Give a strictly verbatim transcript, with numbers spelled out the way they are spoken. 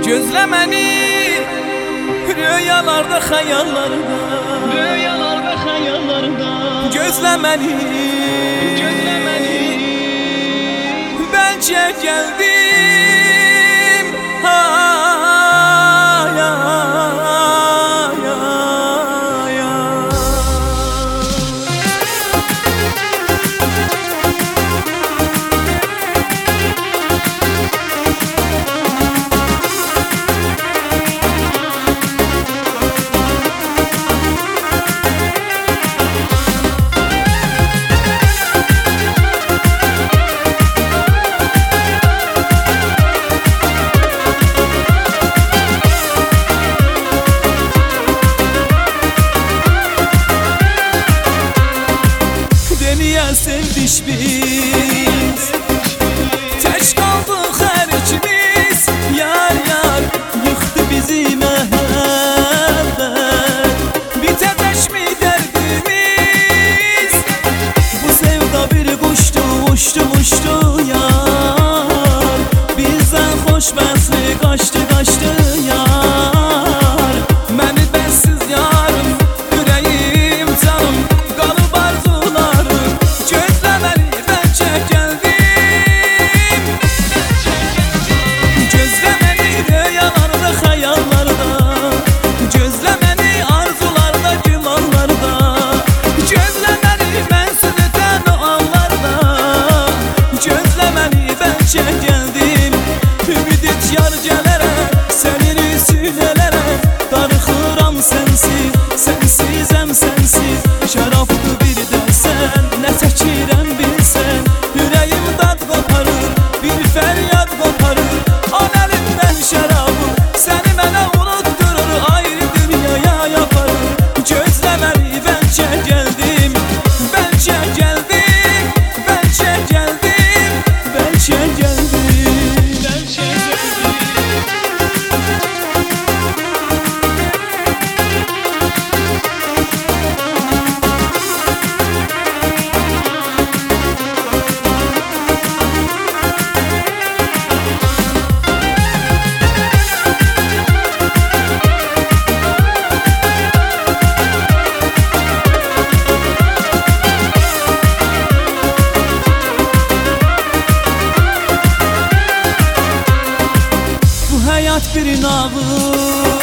Gözlemeni rüyalarda, hayallarda, Rüyalarda, hayallarda Gözlemeni, Gözlemeni Bence geldim ha, ya, ya, ya. Sevdik biz, teş kaldık her ikimiz. Yar yar yıktı bizi mehabbet, biteş mi derdimiz? Bu sevda bir kuştu, uçtu uçtu yar. Bizden hoşbestlik kaçtı kaçtı yar. Beni bensiz yarım, yüreğim canım, kalıp arzularım. Geldim, ümid et yar gələrə, sənin üsünələrə. Darıxıram sənsiz, sənsizəm sənsiz. Şərafdı bir də sən, nə çəkirəm bilsən. Ürəyim dad qoparır, bir fəryad qoparır. Al əlimdən şərabı, səni mənə unutturur, ayrı dünyaya yaparır. Gözləməni bəlkə gəldim, bəlkə gəldim, bəlkə gəldim, bəlkə gəldim. Hayat bir nağıl,